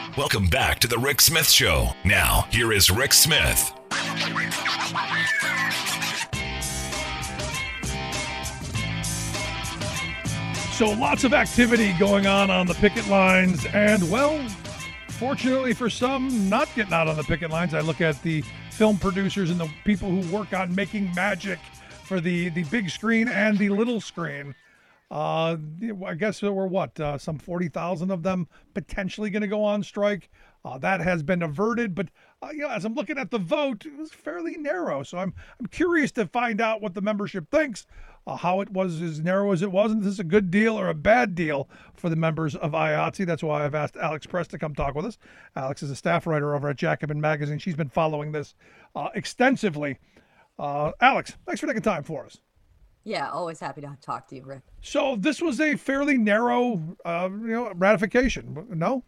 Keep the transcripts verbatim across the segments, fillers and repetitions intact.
Welcome back to the Rick Smith Show. Now, here is Rick Smith. So lots of activity going on on the picket lines, and well, fortunately for some, not getting out on the picket lines. I look at the film producers and the people who work on making magic for the, the big screen and the little screen. Uh, I guess there were, what, uh, some forty thousand of them potentially going to go on strike. Uh, that has been averted, but uh, you know, as I'm looking at the vote, it was fairly narrow. So I'm I'm curious to find out what the membership thinks, uh, how it was as narrow as it was, and if this is a good deal or a bad deal for the members of I A T S E. That's why I've asked Alex Press to come talk with us. Alex is a staff writer over at Jacobin Magazine. She's been following this uh, extensively. Uh, Alex, thanks for taking time for us. Yeah, always happy to talk to you, Rick. So this was a fairly narrow, uh, you know, ratification. No?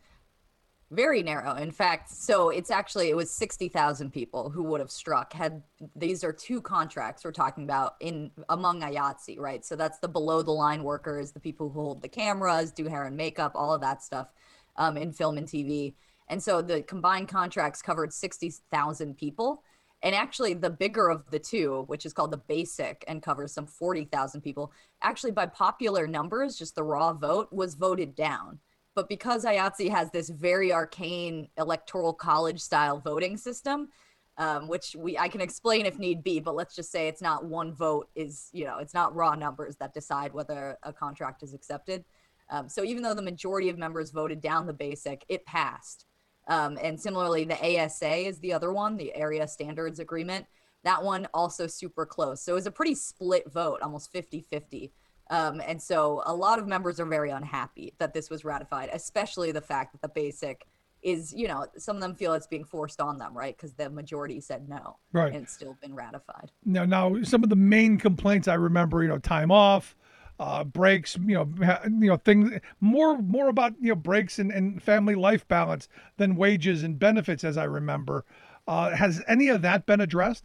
Very narrow. In fact, so it's actually, it was sixty thousand people who would have struck had, these are two contracts we're talking about in among I A T S E, right? So that's the below the line workers, the people who hold the cameras, do hair and makeup, all of that stuff um, in film and T V. And so the combined contracts covered sixty thousand people. And actually the bigger of the two, which is called the basic and covers some forty thousand people, actually by popular numbers, just the raw vote was voted down. But because I A T S E has this very arcane electoral college style voting system, um, which we I can explain if need be, but let's just say it's not one vote is, you know, it's not raw numbers that decide whether a contract is accepted. Um, so even though the majority of members voted down the basic, it passed. Um, and similarly, the A S A is the other one, the Area Standards Agreement. That one also super close. So it was a pretty split vote, almost fifty-fifty. Um, and so a lot of members are very unhappy that this was ratified, especially the fact that the basic is, you know, some of them feel it's being forced on them, right? Because the majority said no, right, and it's still been ratified. Now, now some of the main complaints I remember, you know, time off, uh, breaks, you know, ha, you know, things more more about, you know, breaks and, and family life balance than wages and benefits, as I remember. Uh, has any of that been addressed?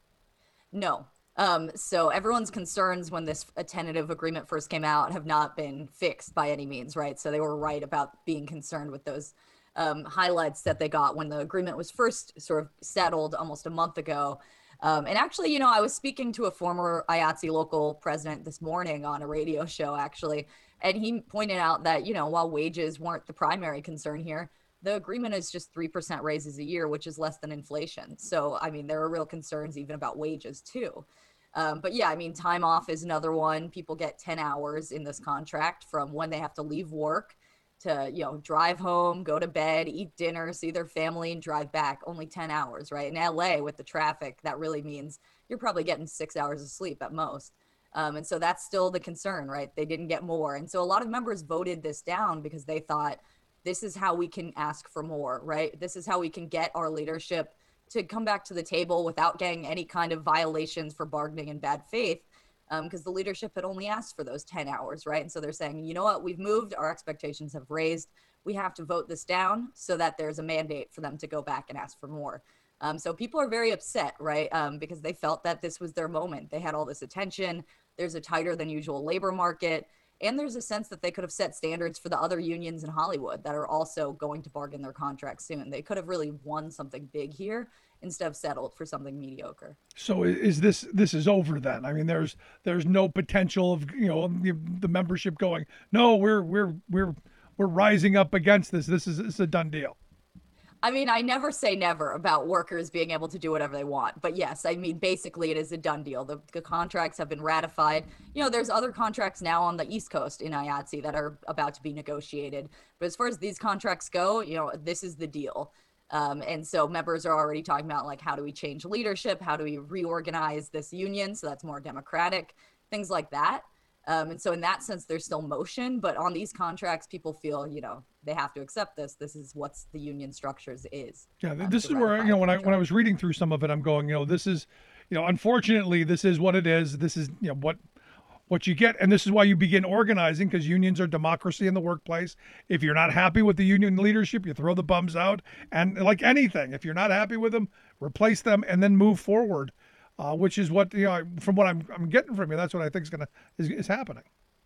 No. Um, so everyone's concerns when this a tentative agreement first came out have not been fixed by any means, right? So they were right about being concerned with those um, highlights that they got when the agreement was first sort of settled almost a month ago. Um, and actually, you know, I was speaking to a former I A T S E local president this morning on a radio show, actually, and he pointed out that, you know, while wages weren't the primary concern here, the agreement is just three percent raises a year, which is less than inflation. So, I mean, there are real concerns even about wages, too. Um, but yeah, I mean, time off is another one. People get ten hours in this contract from when they have to leave work to, you know, drive home, go to bed, eat dinner, see their family, and drive back. Only ten hours, right? In L A with the traffic, that really means you're probably getting six hours of sleep at most. Um, and so that's still the concern, right? They didn't get more. And so a lot of members voted this down because they thought this is how we can ask for more, right? This is how we can get our leadership to come back to the table without getting any kind of violations for bargaining in bad faith, because um, the leadership had only asked for those ten hours, right? And so they're saying, you know what, we've moved, our expectations have raised, we have to vote this down so that there's a mandate for them to go back and ask for more. Um, so people are very upset, right? Um, because they felt that this was their moment. They had all this attention, there's a tighter than usual labor market, and there's a sense that they could have set standards for the other unions in Hollywood that are also going to bargain their contracts soon. They could have really won something big here instead of settled for something mediocre. So is this this is over then? I mean, there's there's no potential of, you know, the, the membership going, no, we're we're we're we're rising up against this. This is, this is a done deal. I mean, I never say never about workers being able to do whatever they want. But yes, I mean, basically it is a done deal. The, the contracts have been ratified. You know, there's other contracts now on the East Coast in I A T S E that are about to be negotiated. But as far as these contracts go, you know, this is the deal. Um, and so members are already talking about, like, how do we change leadership? How do we reorganize this union so that's more democratic? Things like that. Um, and so in that sense, there's still motion, but on these contracts, people feel, you know, they have to accept this. This is what's the union structures is. Yeah, um, this is where, you know, when I when I was reading through some of it, I'm going, you know, this is, you know, unfortunately, this is what it is. This is, you know, what what you get. And this is why you begin organizing, because unions are democracy in the workplace. If you're not happy with the union leadership, you throw the bums out. And like anything, if you're not happy with them, replace them and then move forward. Uh, which is what, you know, from what I'm I'm getting from you, that's what I think is gonna is, is happening.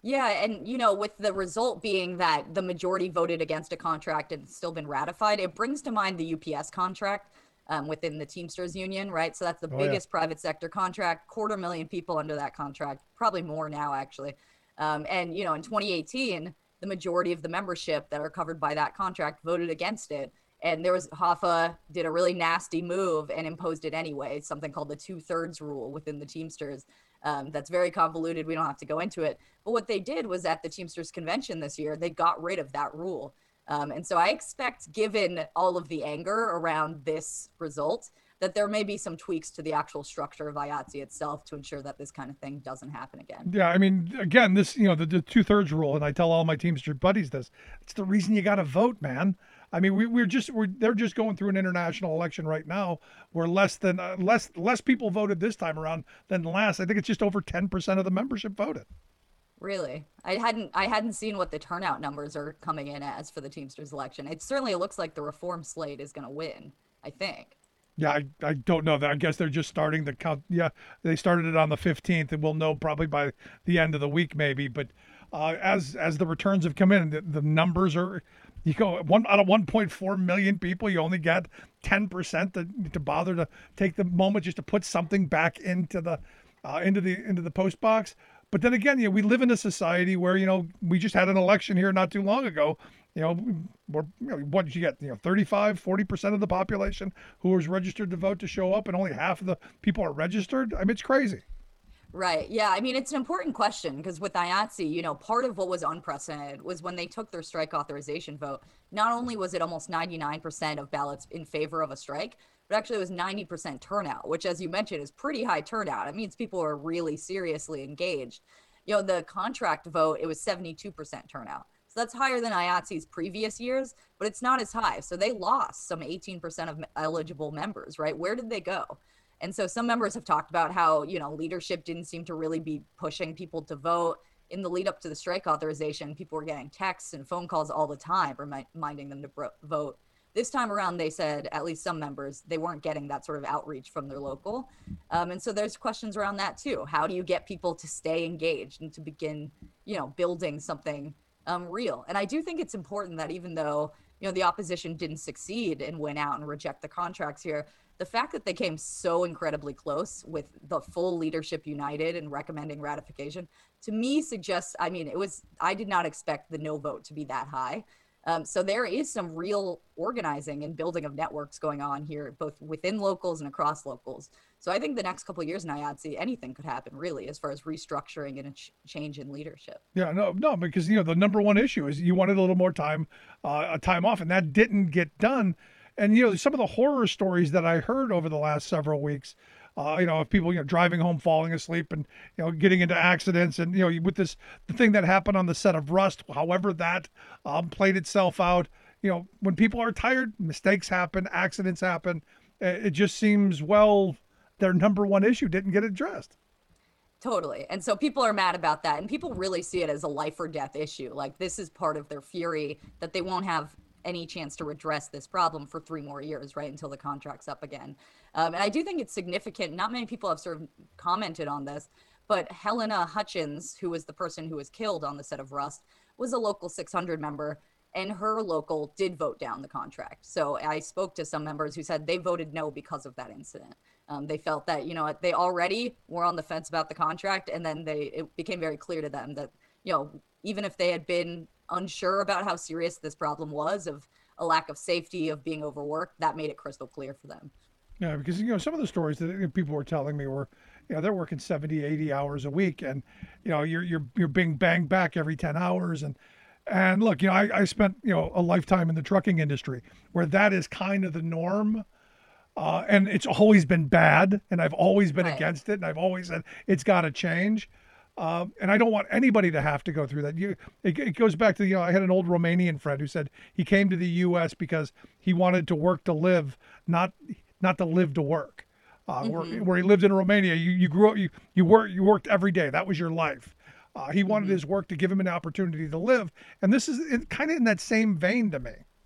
Yeah, and you know, with the result being that the majority voted against a contract and it's still been ratified, it brings to mind the U P S contract um, within the Teamsters Union, right? So that's the Oh, yeah. biggest private sector contract, quarter million people under that contract, probably more now, actually. Um, and, you know, in twenty eighteen, the majority of the membership that are covered by that contract voted against it. And there was Hoffa did a really nasty move and imposed it anyway, something called the two thirds rule within the Teamsters. Um, that's very convoluted. We don't have to go into it. But what they did was at the Teamsters convention this year, they got rid of that rule. Um, and so I expect, given all of the anger around this result, that there may be some tweaks to the actual structure of I A T S E itself to ensure that this kind of thing doesn't happen again. Yeah, I mean, again, this, you know, the, the two thirds rule, and I tell all my Teamster buddies this. It's the reason you got to vote, man. I mean, we, we're just we're they're just going through an international election right now where less than uh, less less people voted this time around than last. I think it's just over ten percent of the membership voted. Really, I hadn't I hadn't seen what the turnout numbers are coming in as for the Teamsters election. It certainly looks like the reform slate is going to win, I think. Yeah, I, I don't know that. I guess they're just starting the count. Yeah, they started it on the fifteenth, and we'll know probably by the end of the week, maybe. But uh, as as the returns have come in, the, the numbers are, you go one out of one point four million people, you only get ten percent to to bother to take the moment just to put something back into the uh, into the into the post box. But then again, you know, we live in a society where, you know, we just had an election here not too long ago. You know, we're, you know, what did you get? You know, thirty-five, forty percent of the population who was registered to vote to show up, and only half of the people are registered. I mean, it's crazy. Right. Yeah. I mean, it's an important question because with I A T S E, you know, part of what was unprecedented was when they took their strike authorization vote. Not only was it almost ninety-nine percent of ballots in favor of a strike, but actually it was ninety percent turnout, which, as you mentioned, is pretty high turnout. It means people are really seriously engaged. You know, the contract vote, it was seventy-two percent turnout. So that's higher than I A T S E's previous years, but it's not as high. So they lost some eighteen percent of eligible members, right? Where did they go? And so some members have talked about how, you know, leadership didn't seem to really be pushing people to vote. In the lead up to the strike authorization, people were getting texts and phone calls all the time reminding them to bro- vote. This time around, they said, at least some members, they weren't getting that sort of outreach from their local. Um, and so there's questions around that too. How do you get people to stay engaged and to begin, you know, building something um, real? And I do think it's important that even though, you know, the opposition didn't succeed and went out and reject the contracts here, the fact that they came so incredibly close with the full leadership united and recommending ratification, to me suggests, I mean, it was, I did not expect the no vote to be that high. Um, so there is some real organizing and building of networks going on here, both within locals and across locals. So I think the next couple of years in I A T S E, anything could happen really, as far as restructuring and a ch- change in leadership. Yeah, no, no, because, you know, the number one issue is you wanted a little more time, uh, a time off, and that didn't get done. And, you know, some of the horror stories that I heard over the last several weeks, uh, you know, of people, you know, driving home, falling asleep and, you know, getting into accidents. And, you know, with this, the thing that happened on the set of Rust, however that um, played itself out, you know, when people are tired, mistakes happen, accidents happen. It just seems, well, their number one issue didn't get addressed. Totally. And so people are mad about that. And people really see it as a life or death issue. Like, this is part of their fury that they won't have any chance to redress this problem for three more years, right, until the contract's up again. Um, and I do think it's significant. Not many people have sort of commented on this, but Helena Hutchins, who was the person who was killed on the set of Rust, was a local six hundred member, and her local did vote down the contract. So I spoke to some members who said they voted no because of that incident. Um, they felt that, you know, they already were on the fence about the contract, and then they it became very clear to them that, you know, even if they had been unsure about how serious this problem was, of a lack of safety, of being overworked, that made it crystal clear for them. Yeah, because, you know, some of the stories that people were telling me were, you know, they're working seventy, eighty hours a week, and, you know, you're you're you're being banged back every ten hours. And and look, you know, I, I spent, you know, a lifetime in the trucking industry where that is kind of the norm. Uh, and it's always been bad, and I've always been Right. against it, and I've always said it's got to change. Um, and I don't want anybody to have to go through that. You, it, it goes back to, you know, I had an old Romanian friend who said he came to the U S because he wanted to work to live, not not to live to work. Uh, Mm-hmm. where, where he lived in Romania, you, you grew up, you you worked you worked every day. That was your life. Uh, he wanted Mm-hmm. his work to give him an opportunity to live, and this is kind of in that same vein to me.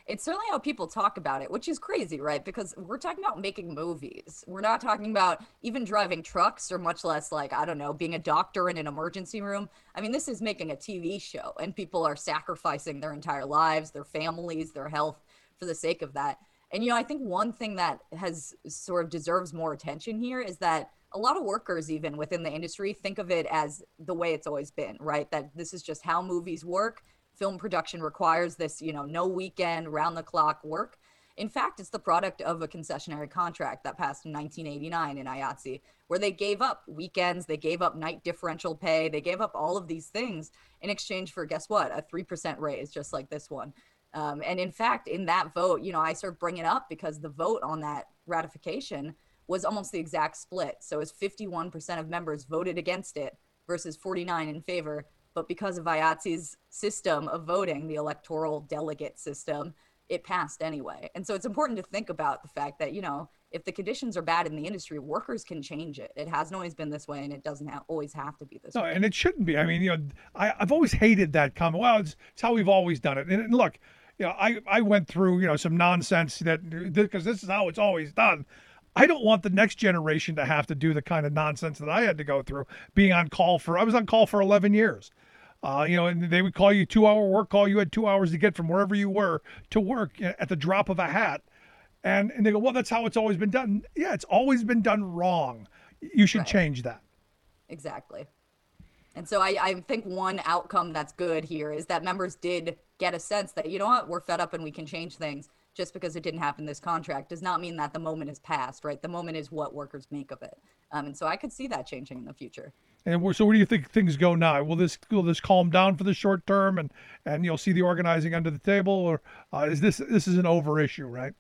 it's certainly how people talk about it, which is crazy, right? Because we're talking about making movies. We're not talking about even driving trucks, or much less like, I don't know, being a doctor in an emergency room. I mean, this is making a T V show, and people are sacrificing their entire lives, their families, their health for the sake of that. And, you know, I think one thing that has sort of deserves more attention here is that a lot of workers, even within the industry, think of it as the way it's always been, right? That this is just how movies work. Film production requires this, you know, no weekend, round the clock work. In fact, it's the product of a concessionary contract that passed in nineteen eighty-nine in I A T S E, where they gave up weekends, they gave up night differential pay, they gave up all of these things in exchange for, guess what, a three percent raise, just like this one. Um, and in fact, in that vote, you know, I sort of bring it up because the vote on that ratification was almost the exact split. So it's fifty-one percent of members voted against it versus forty-nine in favor. But because of I A T S E's system of voting, the electoral delegate system, it passed anyway. And so it's important to think about the fact that, you know, if the conditions are bad in the industry, workers can change it. It hasn't always been this way, and it doesn't ha- always have to be this No, way. and it shouldn't be. I mean, you know, I, I've always hated that comment. Well, it's, it's how we've always done it. And, and look, you know, I, I went through, you know, some nonsense that, because this is how it's always done. I don't want the next generation to have to do the kind of nonsense that I had to go through, being on call for, I was on call for eleven years. Uh, you know, and they would call you two hour work call. You had two hours to get from wherever you were to work at the drop of a hat. And, and they go, well, that's how it's always been done. Yeah, it's always been done wrong. You should Right. change that. Exactly. And so I, I think one outcome that's good here is that members did get a sense that, you know what, we're fed up and we can change things. Just because it didn't happen this contract does not mean that the moment is past, right? The moment is what workers make of it. Um, and so I could see that changing in the future. And we're, so where do you think things go now? Will this will this calm down for the short term, and, and you'll see the organizing under the table, or uh, is this this is an over issue, right?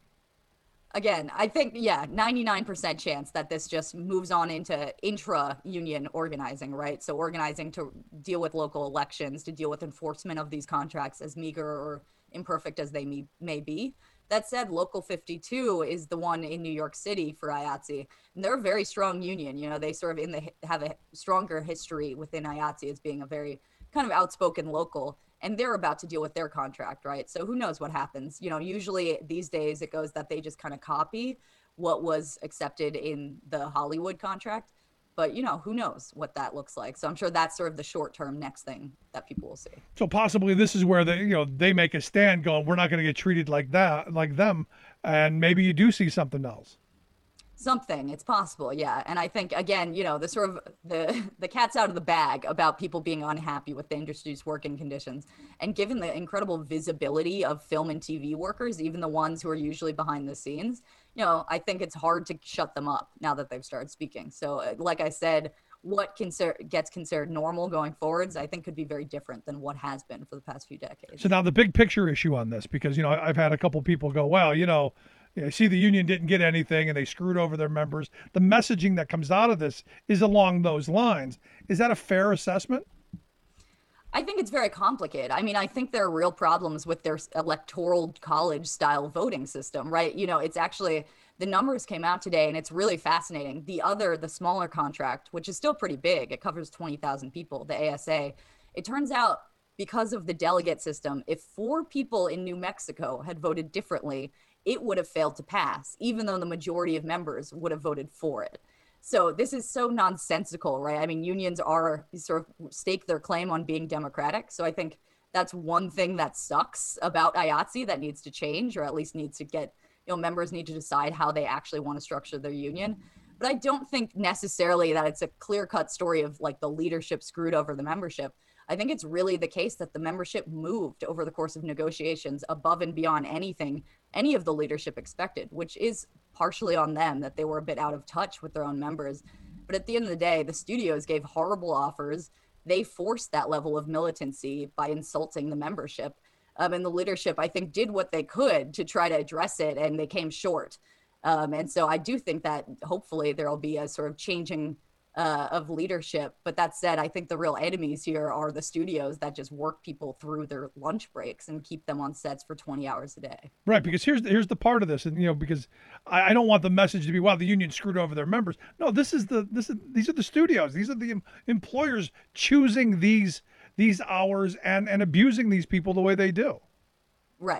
Again, I think, yeah, ninety-nine percent chance that this just moves on into intra-union organizing, right? So organizing to deal with local elections, to deal with enforcement of these contracts, as meager or imperfect as they may, may be. That said, Local fifty-two is the one in New York City for I A T S E, and they're a very strong union. You know, they sort of in the have a stronger history within I A T S E as being a very kind of outspoken local, and they're about to deal with their contract, right? So who knows what happens? You know, usually these days it goes that they just kind of copy what was accepted in the Hollywood contract. But, you know, who knows what that looks like. So I'm sure that's sort of the short term next thing that people will see. So possibly this is where they, you know, they make a stand going, we're not going to get treated like that, like them. And maybe you do see something else. Something, it's possible, yeah. And I think, again, you know, the sort of the the cat's out of the bag about people being unhappy with the industry's working conditions. And given the incredible visibility of film and T V workers, even the ones who are usually behind the scenes, you know, I think it's hard to shut them up now that they've started speaking. So uh, like I said, what consider, gets considered normal going forwards, I think could be very different than what has been for the past few decades. So now the big picture issue on this, because, you know, I've had a couple people go, well, you know, I see the union didn't get anything and they screwed over their members. The messaging that comes out of this is along those lines. Is that a fair assessment? I think it's very complicated. I mean, I think there are real problems with their electoral college style voting system, right? You know, it's actually, the numbers came out today and it's really fascinating. The other, the smaller contract, which is still pretty big, it covers twenty thousand people, the A S A. It turns out because of the delegate system, if four people in New Mexico had voted differently, it would have failed to pass, even though the majority of members would have voted for it. So this is so nonsensical, right? I mean, unions are sort of stake their claim on being democratic. So I think that's one thing that sucks about I A T S E that needs to change, or at least needs to get, you know, members need to decide how they actually want to structure their union. But I don't think necessarily that it's a clear-cut story of like the leadership screwed over the membership. I think it's really the case that the membership moved over the course of negotiations above and beyond anything any of the leadership expected, which is partially on them, that they were a bit out of touch with their own members. But at the end of the day, the studios gave horrible offers. They forced that level of militancy by insulting the membership. Um, and the leadership, I think, did what they could to try to address it, and they came short. Um, and so I do think that hopefully there will be a sort of changing uh, of leadership. But that said, I think the real enemies here are the studios that just work people through their lunch breaks and keep them on sets for twenty hours a day. Right, because here's here's the part of this, and you know, because I, I don't want the message to be, wow, the union screwed over their members. No, this is the this is these are the studios, these are the em- employers choosing these these hours and and abusing these people the way they do. Right.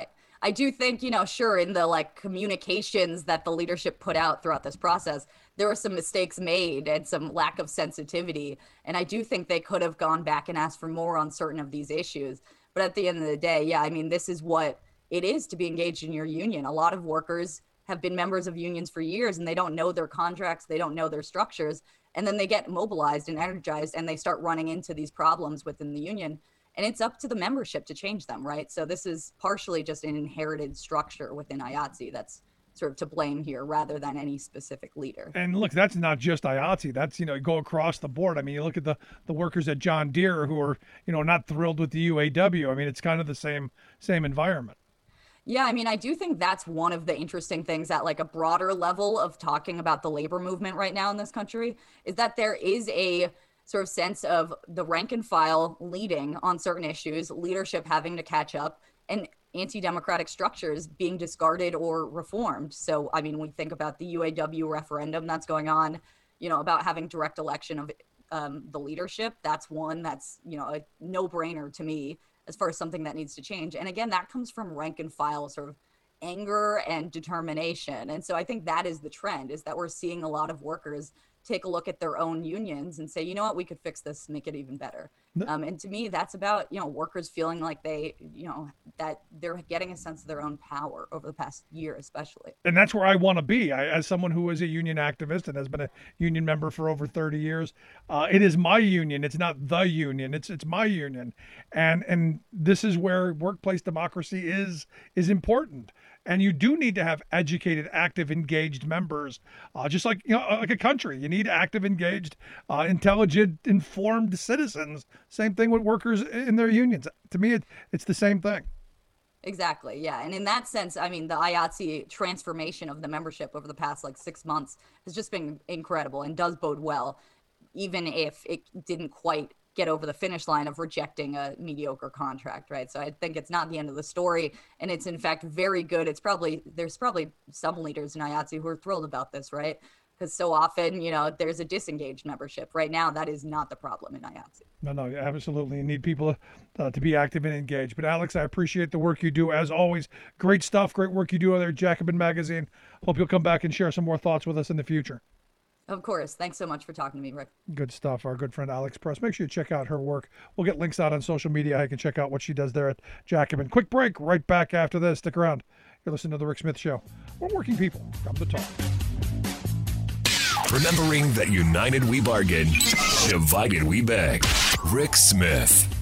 I do think, you know, sure, in the like communications that the leadership put out throughout this process, there were some mistakes made and some lack of sensitivity. And I do think they could have gone back and asked for more on certain of these issues. But at the end of the day, yeah, I mean, this is what it is to be engaged in your union. A lot of workers have been members of unions for years and they don't know their contracts, they don't know their structures. And then they get mobilized and energized and they start running into these problems within the union. And it's up to the membership to change them, right? So this is partially just an inherited structure within I A T S E that's sort of to blame here rather than any specific leader. And look, that's not just I A T S E. That's, you know, go across the board. I mean, you look at the, the workers at John Deere who are, you know, not thrilled with the U A W. I mean, it's kind of the same same environment. Yeah, I mean, I do think that's one of the interesting things at like a broader level of talking about the labor movement right now in this country is that there is a sort of sense of the rank and file leading on certain issues, leadership having to catch up, and anti-democratic structures being discarded or reformed. So, I mean, we think about the U A W referendum that's going on, you know, about having direct election of um, the leadership. That's one that's, you know, a no-brainer to me as far as something that needs to change. And again, that comes from rank and file sort of anger and determination. And so I think that is the trend, is that we're seeing a lot of workers take a look at their own unions and say, you know what, we could fix this, make it even better. Um, and to me, that's about, you know, workers feeling like they, you know, that they're getting a sense of their own power over the past year, especially. And that's where I want to be. I, as someone who is a union activist and has been a union member for over thirty years, uh, it is my union. It's not the union. It's it's my union. And and this is where workplace democracy is is important. And you do need to have educated, active, engaged members, uh, just like, you know, like a country. You need active, engaged, uh, intelligent, informed citizens. Same thing with workers in their unions. To me, it, it's the same thing. Exactly. Yeah. And in that sense, I mean, the I A T S E transformation of the membership over the past like six months has just been incredible and does bode well, even if it didn't quite get over the finish line of rejecting a mediocre contract, right? So I think it's not the end of the story, and it's in fact very good. It's probably, there's probably some leaders in I A T S E who are thrilled about this, right? Because so often, you know, there's a disengaged membership. Right now, that is not the problem in I A T S E. No, no, absolutely. You need people uh, to be active and engaged. But Alex, I appreciate the work you do as always. Great stuff, great work you do over there at Jacobin Magazine. Hope you'll come back and share some more thoughts with us in the future. Of course. Thanks so much for talking to me, Rick. Good stuff. Our good friend Alex Press. Make sure you check out her work. We'll get links out on social media. I can check out what she does there at Jacobin. Quick break. Right back after this. Stick around. You're listening to The Rick Smith Show. We're working people. Come to talk. Remembering that united we bargain, divided we beg. Rick Smith.